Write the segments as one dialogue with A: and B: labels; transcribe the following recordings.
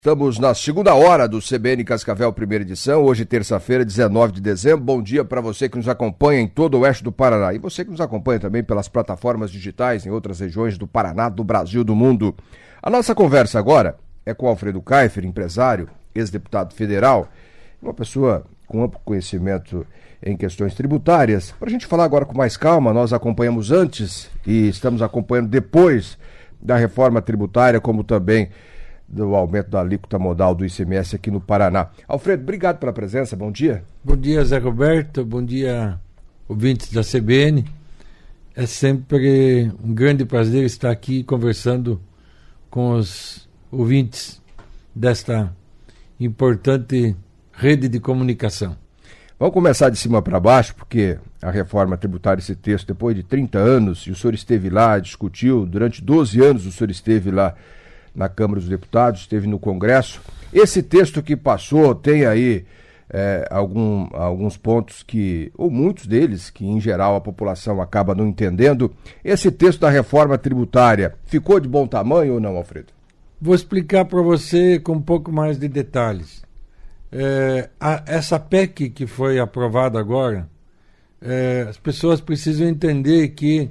A: Estamos na segunda hora do CBN Cascavel, primeira edição, hoje terça-feira, 19 de dezembro. Bom dia para você que nos acompanha em todo o oeste do Paraná e você que nos acompanha também pelas plataformas digitais em outras regiões do Paraná, do Brasil, do mundo. A nossa conversa agora é com Alfredo Kaifer, empresário, ex-deputado federal, uma pessoa com amplo conhecimento em questões tributárias. Para a gente falar agora com mais calma, nós acompanhamos antes e estamos acompanhando depois da reforma tributária, como também do aumento da alíquota modal do ICMS aqui no Paraná. Alfredo, obrigado pela presença, bom dia.
B: Bom dia, Zé Roberto, bom dia, ouvintes da CBN. É sempre um grande prazer estar aqui conversando com os ouvintes desta importante rede de comunicação.
A: Vamos começar de cima para baixo, porque a reforma tributária, esse texto, depois de 30 anos, e o senhor esteve lá, discutiu, durante 12 anos o senhor esteve lá na Câmara dos Deputados, esteve no Congresso. Esse texto que passou tem aí alguns pontos que, ou muitos deles, que em geral a população acaba não entendendo. Esse texto da reforma tributária ficou de bom tamanho ou não, Alfredo?
B: Vou explicar para você com um pouco mais de detalhes. Essa PEC que foi aprovada agora, as pessoas precisam entender que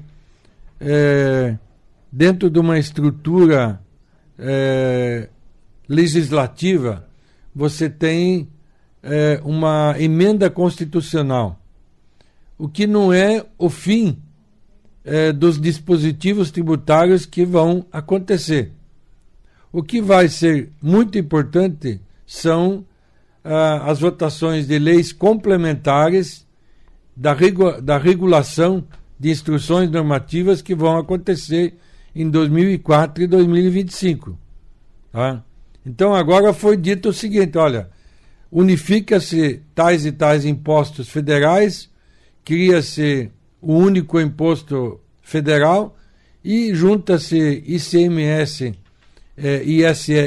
B: dentro de uma estrutura legislativa, você tem uma emenda constitucional, o que não é o fim dos dispositivos tributários que vão acontecer. O que vai ser muito importante são as votações de leis complementares da regulação de instruções normativas que vão acontecer em 2004 e 2025. Tá? Então agora foi dito o seguinte, olha, unifica-se tais e tais impostos federais, cria-se o único imposto federal e junta-se ICMS e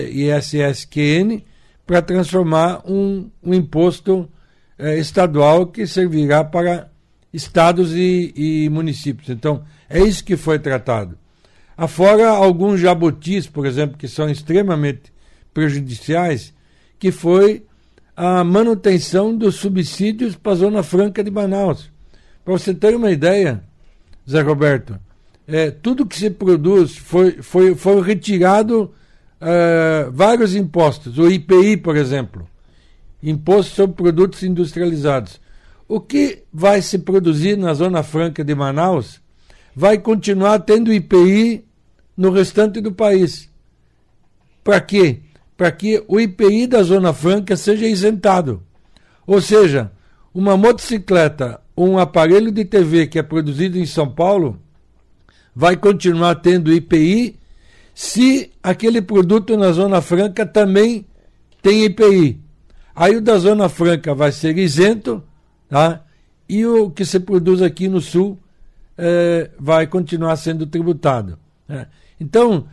B: ISSQN para transformar um imposto estadual que servirá para estados e municípios. Então é isso que foi tratado. Afora alguns jabutis, por exemplo, que são extremamente prejudiciais, que foi a manutenção dos subsídios para a Zona Franca de Manaus. Para você ter uma ideia, Zé Roberto, tudo que se produz foi retirado vários impostos. O IPI, por exemplo, Imposto sobre Produtos Industrializados. O que vai se produzir na Zona Franca de Manaus vai continuar tendo IPI no restante do país. Para quê? Para que o IPI da Zona Franca seja isentado. Ou seja, uma motocicleta ou um aparelho de TV que é produzido em São Paulo vai continuar tendo IPI se aquele produto na Zona Franca também tem IPI. Aí o da Zona Franca vai ser isento, tá? E o que se produz aqui no Sul vai continuar sendo tributado. Então,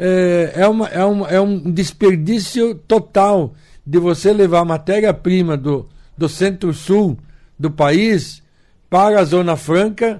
B: é um desperdício total de você levar matéria-prima do centro-sul do país para a Zona Franca,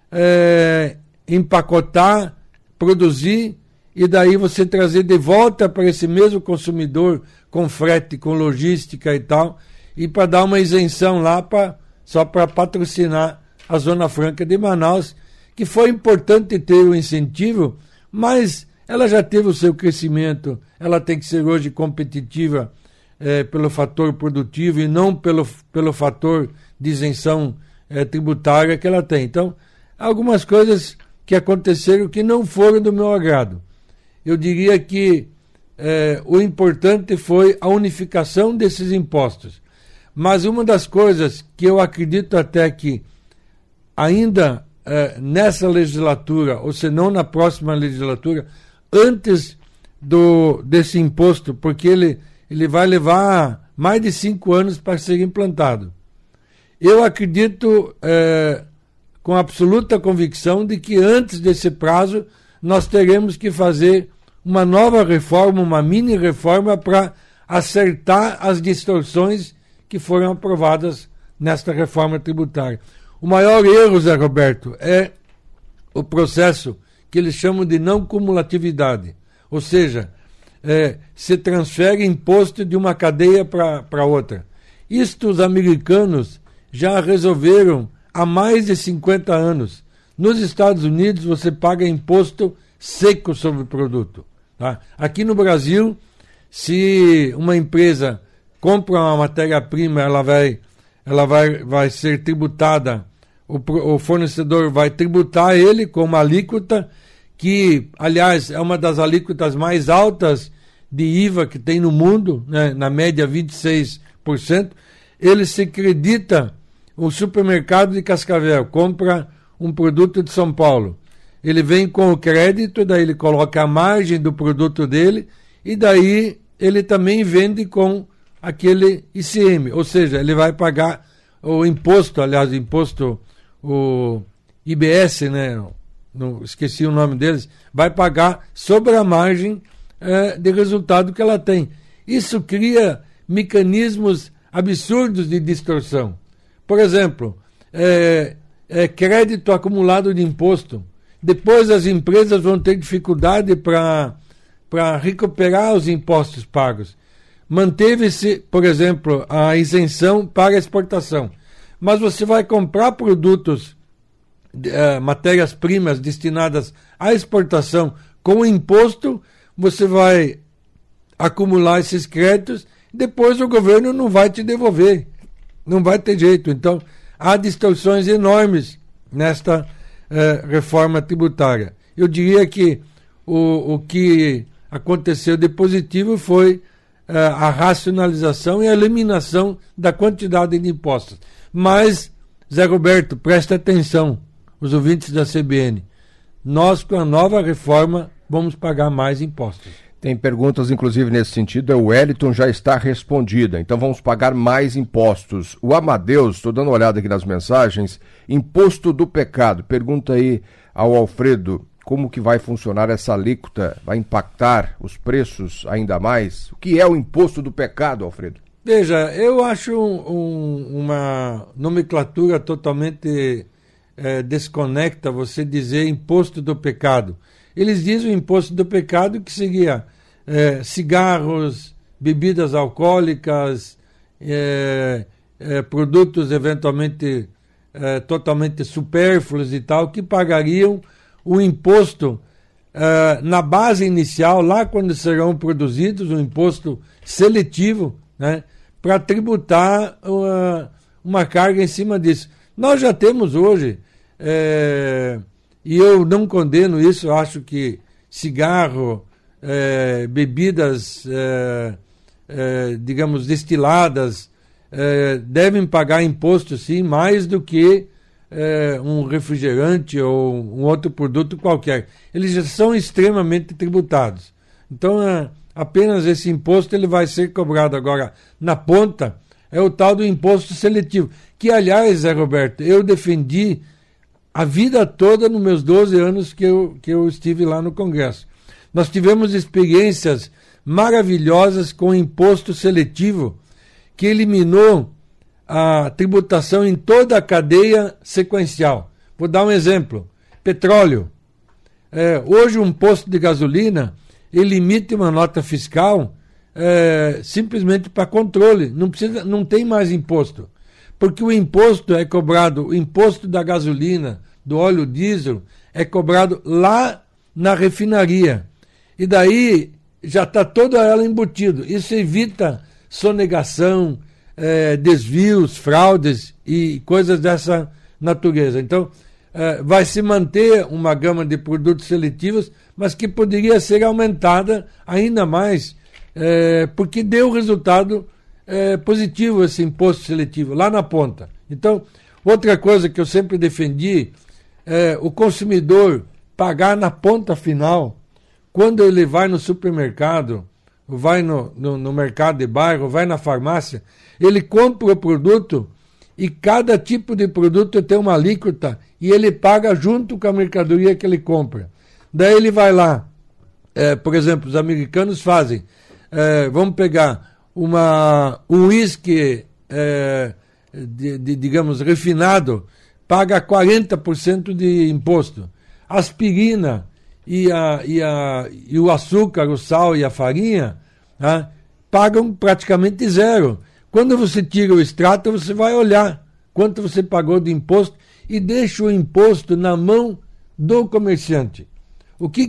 B: empacotar, produzir, e daí você trazer de volta para esse mesmo consumidor com frete, com logística e tal, e para dar uma isenção lá só para patrocinar a Zona Franca de Manaus, que foi importante ter o incentivo, mas ela já teve o seu crescimento, ela tem que ser hoje competitiva pelo fator produtivo e não pelo fator de isenção tributária que ela tem. Então, algumas coisas que aconteceram que não foram do meu agrado. Eu diria que o importante foi a unificação desses impostos. Mas uma das coisas que eu acredito até que ainda nessa legislatura, ou se não na próxima legislatura, antes desse imposto, porque ele vai levar mais de 5 anos para ser implantado. Eu acredito com absoluta convicção de que antes desse prazo nós teremos que fazer uma nova reforma, uma mini-reforma para acertar as distorções que foram aprovadas nesta reforma tributária. O maior erro, Zé Roberto, é o processo que eles chamam de não cumulatividade. Ou seja, se transfere imposto de uma cadeia para outra. Isto os americanos já resolveram há mais de 50 anos. Nos Estados Unidos você paga imposto seco sobre o produto. Tá? Aqui no Brasil, se uma empresa compra uma matéria-prima, ela vai ser tributada, o fornecedor vai tributar ele com uma alíquota que, aliás, é uma das alíquotas mais altas de IVA que tem no mundo, né? Na média 26%. Ele se acredita, o supermercado de Cascavel compra um produto de São Paulo. Ele vem com o crédito, daí ele coloca a margem do produto dele e daí ele também vende com aquele ICM, ou seja, ele vai pagar o imposto, aliás, o IBS, né? Esqueci o nome deles, vai pagar sobre a margem de resultado que ela tem. Isso cria mecanismos absurdos de distorção. Por exemplo, crédito acumulado de imposto. Depois as empresas vão ter dificuldade para recuperar os impostos pagos. Manteve-se, por exemplo, a isenção para exportação. Mas você vai comprar produtos, matérias-primas destinadas à exportação com imposto, você vai acumular esses créditos, depois o governo não vai te devolver. Não vai ter jeito. Então, há distorções enormes nesta reforma tributária. Eu diria que o que aconteceu de positivo foi a racionalização e a eliminação da quantidade de impostos. Mas, Zé Roberto, preste atenção, os ouvintes da CBN. Nós, com a nova reforma, vamos pagar mais impostos.
A: Tem perguntas, inclusive, nesse sentido. O Wellington já está respondida. Então vamos pagar mais impostos. O Amadeus, estou dando uma olhada aqui nas mensagens. Imposto do pecado. Pergunta aí ao Alfredo como que vai funcionar essa alíquota. Vai impactar os preços ainda mais? O que é o imposto do pecado, Alfredo?
B: Veja, eu acho uma nomenclatura totalmente desconecta você dizer imposto do pecado. Eles dizem o imposto do pecado que seria cigarros, bebidas alcoólicas, produtos eventualmente totalmente supérfluos e tal, que pagariam o imposto na base inicial, lá quando serão produzidos, um imposto seletivo, né, para tributar uma carga em cima disso. Nós já temos hoje, e eu não condeno isso, eu acho que cigarro, bebidas, digamos, destiladas, devem pagar imposto, sim, mais do que um refrigerante ou um outro produto qualquer. Eles já são extremamente tributados. Então, apenas esse imposto ele vai ser cobrado agora na ponta, é o tal do imposto seletivo, que, aliás, Zé Roberto, eu defendi a vida toda nos meus 12 anos que eu estive lá no Congresso. Nós tivemos experiências maravilhosas com o imposto seletivo, que eliminou a tributação em toda a cadeia sequencial. Vou dar um exemplo. Petróleo. Hoje um posto de gasolina, ele emite uma nota fiscal simplesmente para controle. Não tem mais imposto. Porque o imposto é cobrado, o imposto da gasolina, do óleo diesel, é cobrado lá na refinaria. E daí já está toda ela embutido. Isso evita sonegação, desvios, fraudes e coisas dessa natureza. Então, vai se manter uma gama de produtos seletivos, mas que poderia ser aumentada ainda mais, porque deu resultado positivo esse imposto seletivo, lá na ponta. Então, outra coisa que eu sempre defendi é o consumidor pagar na ponta final, quando ele vai no supermercado, vai no mercado de bairro, vai na farmácia, ele compra o produto e cada tipo de produto tem uma alíquota e ele paga junto com a mercadoria que ele compra. Daí ele vai lá, por exemplo, os americanos fazem, vamos pegar um uísque, digamos, refinado, paga 40% de imposto. Aspirina, e o açúcar, o sal e a farinha, tá, pagam praticamente zero. Quando você tira o extrato, você vai olhar quanto você pagou de imposto e deixa o imposto na mão do comerciante. O que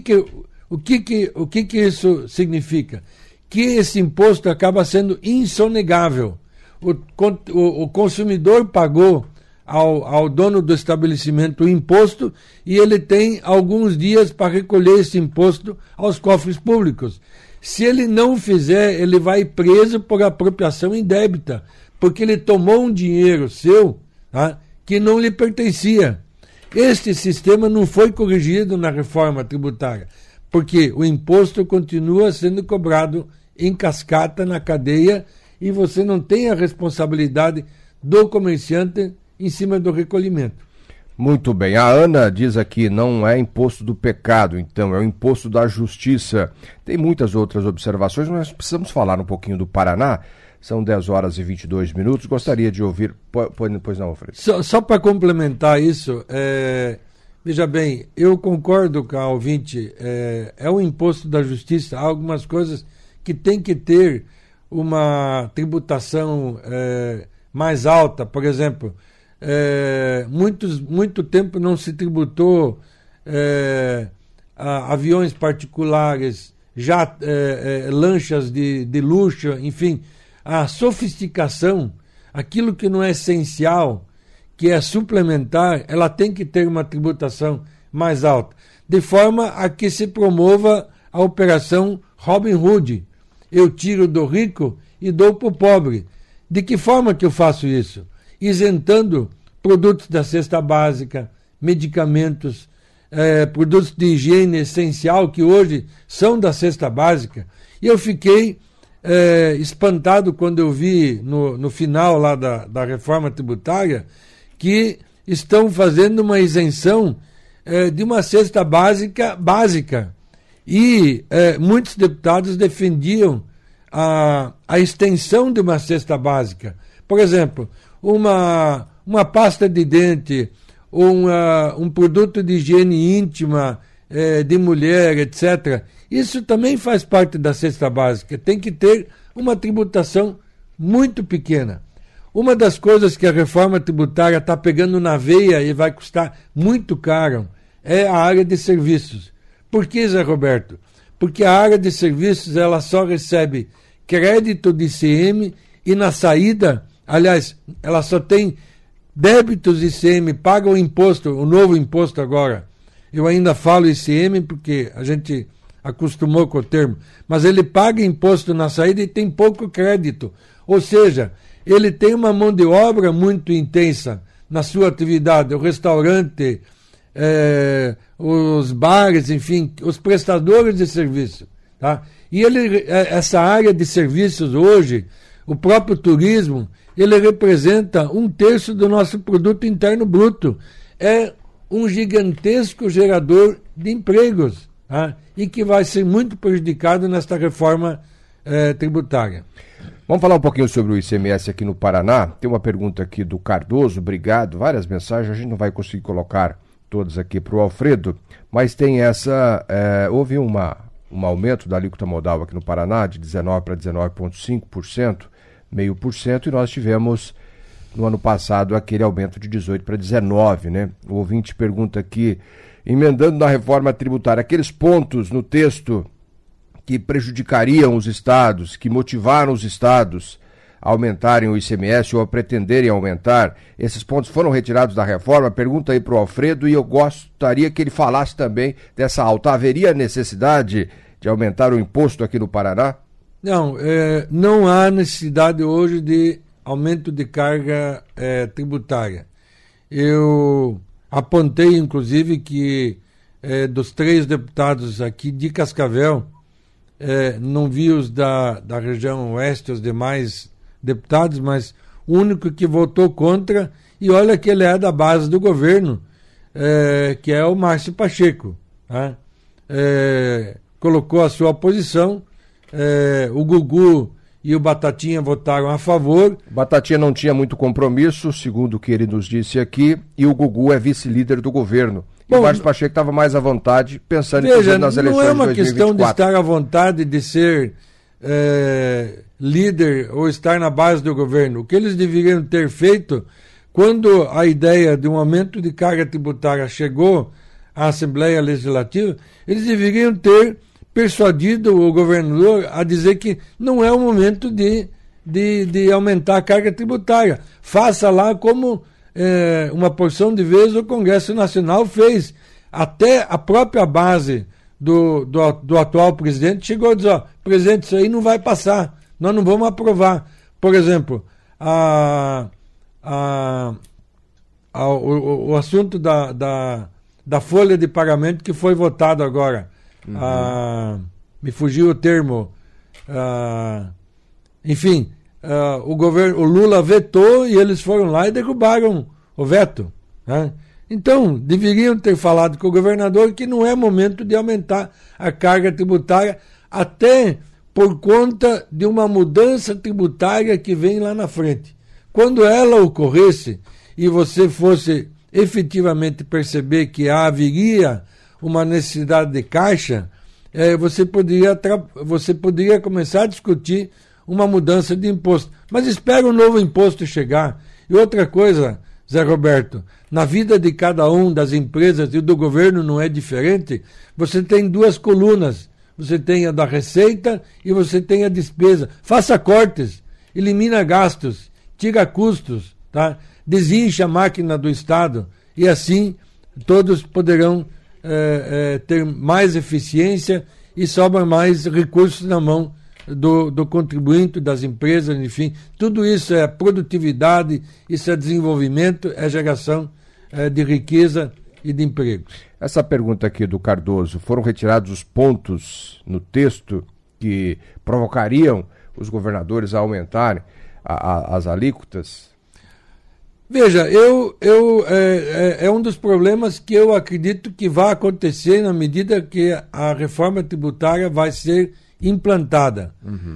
B: isso significa? Que esse imposto acaba sendo insonegável. O consumidor pagou ao dono do estabelecimento o imposto e ele tem alguns dias para recolher esse imposto aos cofres públicos. Se ele não fizer, ele vai preso por apropriação indébita, porque ele tomou um dinheiro seu, tá, que não lhe pertencia. Este sistema não foi corrigido na reforma tributária, porque o imposto continua sendo cobrado em cascata na cadeia e você não tem a responsabilidade do comerciante em cima do recolhimento.
A: Muito bem. A Ana diz aqui, não é imposto do pecado, então, é o imposto da justiça. Tem muitas outras observações, mas precisamos falar um pouquinho do Paraná. São 10 horas e 22 minutos. Gostaria de ouvir... Pois não, Alfredo.
B: Só para complementar isso, veja bem, eu concordo com a ouvinte, é o imposto da justiça. Há algumas coisas que tem que ter uma tributação mais alta. Por exemplo, muito tempo não se tributou aviões particulares, lanchas de luxo, enfim, a sofisticação, aquilo que não é essencial, que é suplementar, ela tem que ter uma tributação mais alta, de forma a que se promova a operação Robin Hood. Eu tiro do rico e dou para o pobre. De que forma que eu faço isso? Isentando produtos da cesta básica, medicamentos, produtos de higiene essencial que hoje são da cesta básica. E eu fiquei espantado quando eu vi no final lá da reforma tributária que estão fazendo uma isenção de uma cesta básica. E muitos deputados defendiam a extensão de uma cesta básica. Por exemplo, uma pasta de dente, um produto de higiene íntima de mulher, etc. Isso também faz parte da cesta básica. Tem que ter uma tributação muito pequena. Uma das coisas que a reforma tributária está pegando na veia e vai custar muito caro é a área de serviços. Por que, Zé Roberto? Porque a área de serviços ela só recebe crédito de ICM e na saída, aliás, ela só tem débitos de ICM, paga o imposto, o novo imposto agora. Eu ainda falo ICM porque a gente acostumou com o termo, mas ele paga imposto na saída e tem pouco crédito. Ou seja, ele tem uma mão de obra muito intensa na sua atividade, o restaurante, os bares, enfim, os prestadores de serviço. Tá? E essa área de serviços hoje, o próprio turismo, ele representa 1/3 do nosso produto interno bruto. É um gigantesco gerador de empregos, tá? E que vai ser muito prejudicado nesta reforma tributária.
A: Vamos falar um pouquinho sobre o ICMS aqui no Paraná. Tem uma pergunta aqui do Cardoso, obrigado, várias mensagens, a gente não vai conseguir colocar todas aqui para o Alfredo, mas tem houve um aumento da alíquota modal aqui no Paraná de 19% para 19,5%, 0,5%, e nós tivemos no ano passado aquele aumento de 18% para 19%, né? O ouvinte pergunta aqui, emendando na reforma tributária, aqueles pontos no texto que prejudicariam os estados, que motivaram os estados a aumentarem o ICMS ou a pretenderem aumentar, esses pontos foram retirados da reforma? Pergunta aí para o Alfredo, e eu gostaria que ele falasse também dessa alta. Haveria necessidade de aumentar o imposto aqui no Paraná?
B: Não há necessidade hoje de aumento de carga tributária. Eu apontei, inclusive, que dos 3 deputados aqui de Cascavel, não vi os da região oeste, os demais deputados, mas o único que votou contra, e olha que ele é da base do governo, que é o Márcio Pacheco. Tá? Colocou a sua posição, o Gugu e o Batatinha votaram a favor.
A: Batatinha não tinha muito compromisso, segundo o que ele nos disse aqui, e o Gugu é vice-líder do governo. que o Márcio Pacheco estava mais à vontade, pensando
B: veja,
A: nas eleições de 2024.
B: Não é uma questão de estar à vontade de ser líder ou estar na base do governo. O que eles deveriam ter feito quando a ideia de um aumento de carga tributária chegou à Assembleia Legislativa, eles deveriam ter persuadido o governador a dizer que não é o momento de aumentar a carga tributária. Faça lá como uma porção de vezes o Congresso Nacional fez. Até a própria base do atual presidente chegou a dizer, presidente, isso aí não vai passar, nós não vamos aprovar. Por exemplo, o assunto da folha de pagamento que foi votado agora. Me fugiu o termo. Enfim, o Lula vetou e eles foram lá e derrubaram o veto. Né? Então, deveriam ter falado com o governador que não é momento de aumentar a carga tributária, até por conta de uma mudança tributária que vem lá na frente. Quando ela ocorresse e você fosse efetivamente perceber que haveria uma necessidade de caixa, você poderia começar a discutir uma mudança de imposto. Mas espera o novo imposto chegar. E outra coisa, Zé Roberto, na vida de cada um, das empresas e do governo não é diferente, você tem duas colunas. Você tem a da receita e você tem a despesa. Faça cortes, elimina gastos, tira custos, tá? Desincha a máquina do Estado e assim todos poderão ter mais eficiência e sobra mais recursos na mão do contribuinte, das empresas, enfim. Tudo isso é produtividade, isso é desenvolvimento, é geração de riqueza e de empregos.
A: Essa pergunta aqui do Cardoso, foram retirados os pontos no texto que provocariam os governadores a aumentarem as alíquotas?
B: Veja, é um dos problemas que eu acredito que vai acontecer na medida que a reforma tributária vai ser implantada.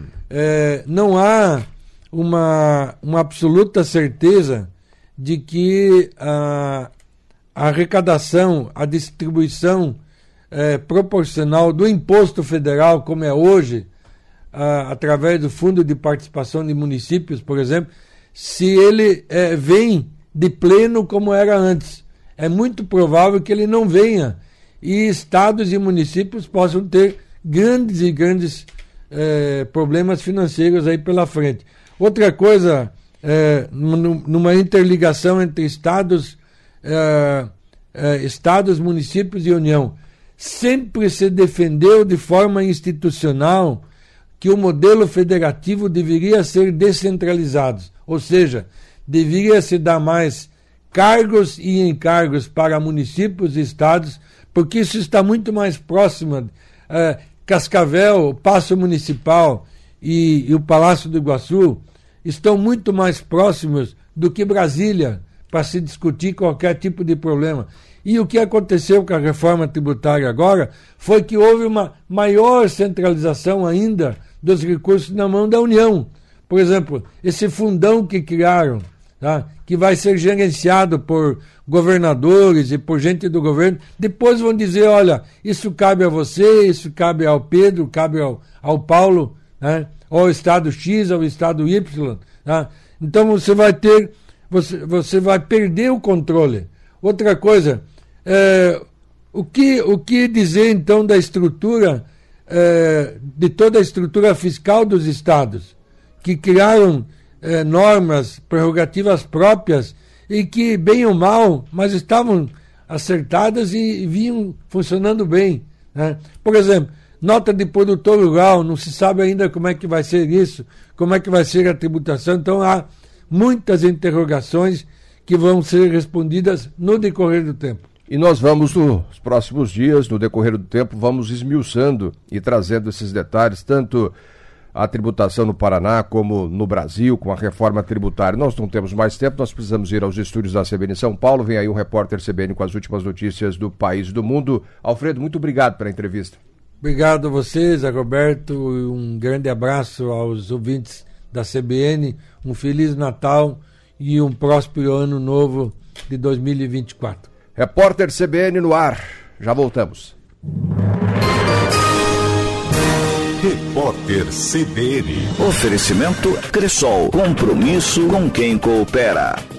B: Não há uma absoluta certeza de que a arrecadação, a distribuição proporcional do imposto federal, como é hoje, através do Fundo de Participação de Municípios, por exemplo, se ele vem de pleno como era antes. É muito provável que ele não venha e estados e municípios possam ter grandes problemas financeiros aí pela frente. Outra coisa, numa interligação entre estados, municípios e União, sempre se defendeu de forma institucional que o modelo federativo deveria ser descentralizado, ou seja, deveria se dar mais cargos e encargos para municípios e estados, porque isso está muito mais próximo. Cascavel, o Paço Municipal e o Palácio do Iguaçu estão muito mais próximos do que Brasília para se discutir qualquer tipo de problema. E o que aconteceu com a reforma tributária agora foi que houve uma maior centralização ainda dos recursos na mão da União. Por exemplo, esse fundão que criaram, tá, que vai ser gerenciado por governadores e por gente do governo, depois vão dizer, olha, isso cabe a você, isso cabe ao Pedro, cabe ao Paulo, né, ou ao Estado X, ao Estado Y. Tá? Então você vai perder o controle. Outra coisa, o que dizer então da estrutura, de toda a estrutura fiscal dos estados, que criaram normas, prerrogativas próprias e que, bem ou mal, mas estavam acertadas e vinham funcionando bem. Né? Por exemplo, nota de produtor rural, não se sabe ainda como é que vai ser isso, como é que vai ser a tributação, então há muitas interrogações que vão ser respondidas no decorrer do tempo.
A: E nós vamos, nos próximos dias, no decorrer do tempo, vamos esmiuçando e trazendo esses detalhes, tanto a tributação no Paraná como no Brasil, com a reforma tributária. Nós não temos mais tempo, nós precisamos ir aos estúdios da CBN em São Paulo. Vem aí um repórter CBN com as últimas notícias do país e do mundo. Alfredo, muito obrigado pela entrevista.
B: Obrigado a vocês, a Roberto, um grande abraço aos ouvintes da CBN, um Feliz Natal e um próspero ano novo de 2024.
A: Repórter CBN no ar. Já voltamos.
C: Repórter CBN.
D: Oferecimento Cressol. Compromisso com quem coopera.